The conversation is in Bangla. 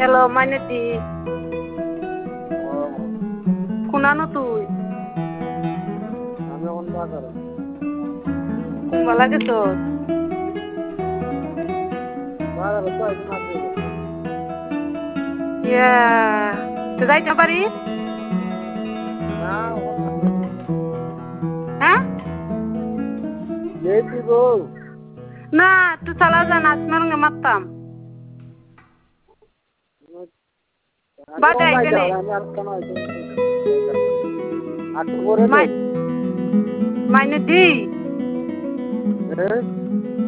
হ্যালো মাইনেতি কোনানো তুই আমি এখন বাজারে কুম্বালা গেছ বাজারে তো একদিন আগে গেছি ইয়া তো যাইতে পারি না এখন হ্যাঁ যেতে গো না তুই চালা যা নাচ মারঙ্গে মারতাম বাদে আইবে নে আমি আর কেন আটু করে মাইনে দি হ্যাঁ